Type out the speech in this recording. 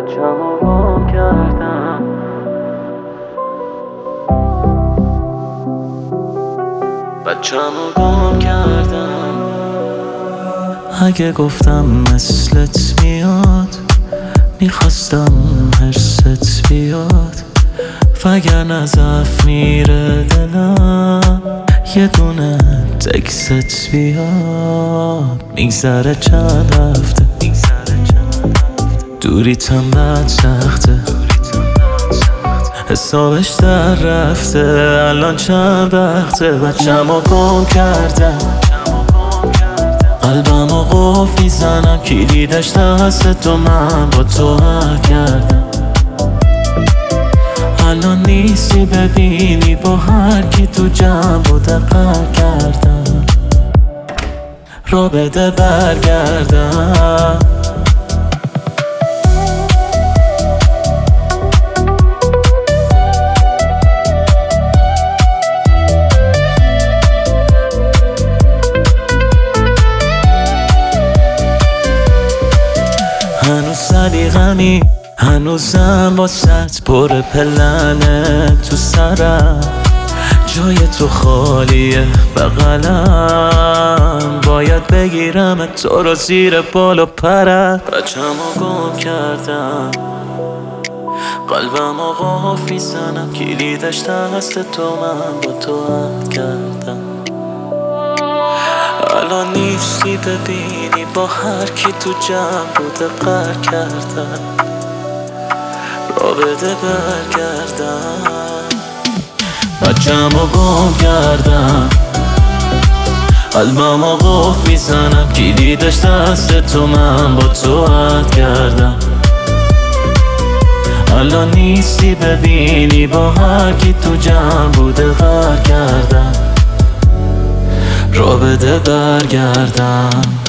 بچه‌مو گم کردم. بچه‌مو گم کردم. اگه گفتم مثلت میاد میخواستم حرست بیاد، وگرنه ضعف میره دلم یه دونه تکست بیاد. میگذره چند هفته دوریتم بد سخته، حسابش در رفته الان چند وقته. بچه‌مو گم کردم، قلبمو قفل میزنم کلیدش دست تو، من با تو عهد کردم. الان نیستی ببینی با هر کی تو جمع بوده قهر کردم. رو بده برگردم. هنوز صدیقمی، هنوزم واسط پر پلنه تو سرم، جای تو خالیه بغلم، باید بگیرم تو رو زیر بال و پرت. بچه‌مو گم کردم، قلبمو قفل میزنم کلیدش دست تو، من با تو عهد کردم. الان نیستی ببینی با هر کی تو جمع بوده قهر کردم. را بده برگردم. بچه‌مو گم کردم، قلبمو قفل میزنم کلیدش دست تو، من با تو عهد کردم. الان نیستی ببینی با هر کی تو جمع بوده قهر کردم. را بده برگردم.